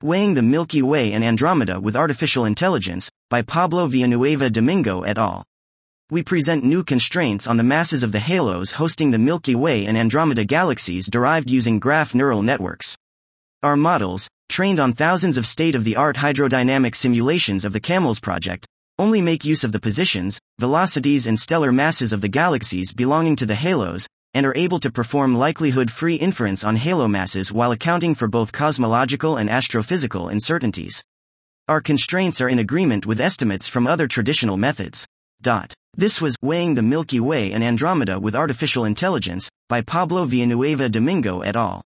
Weighing the Milky Way and Andromeda with Artificial Intelligence, by Pablo Villanueva Domingo et al. We present new constraints on the masses of the halos hosting the Milky Way and Andromeda galaxies derived using graph neural networks. Our models, trained on thousands of state-of-the-art hydrodynamic simulations of the CAMELS project, only make use of the positions, velocities and stellar masses of the galaxies belonging to the halos, and are able to perform likelihood-free inference on halo masses while accounting for both cosmological and astrophysical uncertainties. Our constraints are in agreement with estimates from other traditional methods. This was Weighing the Milky Way and Andromeda with Artificial Intelligence, by Pablo Villanueva Domingo et al.